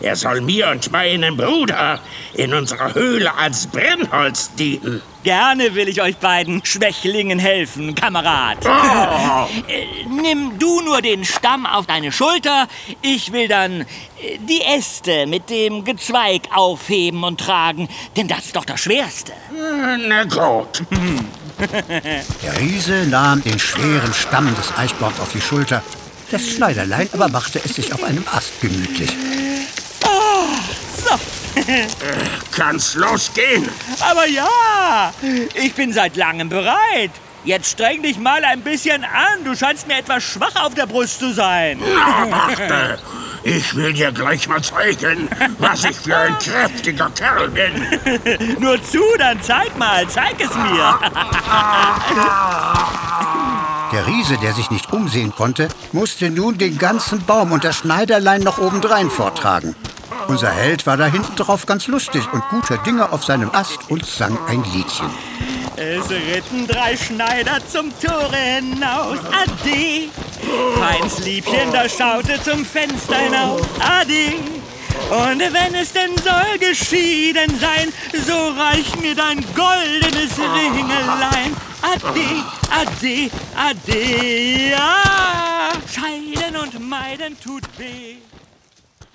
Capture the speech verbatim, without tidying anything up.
Er soll mir und meinem Bruder in unserer Höhle als Brennholz dienen. Gerne will ich euch beiden Schwächlingen helfen, Kamerad. Oh. Äh, Nimm du nur den Stamm auf deine Schulter. Ich will dann äh, die Äste mit dem Gezweig aufheben und tragen, denn das ist doch das Schwerste. Na gut. Der Riese nahm den schweren Stamm des Eichborns auf die Schulter. Das Schneiderlein aber machte es sich auf einem Ast gemütlich. Oh, so. Kann's losgehen? Aber ja, ich bin seit langem bereit. Jetzt streng dich mal ein bisschen an. Du scheinst mir etwas schwach auf der Brust zu sein. Na, warte. Ich will dir gleich mal zeigen, was ich für ein kräftiger Kerl bin. Nur zu, dann zeig mal. Zeig es mir. Der Riese, der sich nicht umsehen konnte, musste nun den ganzen Baum und das Schneiderlein noch obendrein vortragen. Unser Held war da hinten drauf ganz lustig und guter Dinge auf seinem Ast und sang ein Liedchen. Es ritten drei Schneider zum Tore hinaus. Ade. Feins Liebchen, das schaute zum Fenster hinaus. Ade. Und wenn es denn soll geschieden sein, so reich mir dein goldenes Ringelein. Ade, ade, ade, ja. Scheiden und meiden tut weh.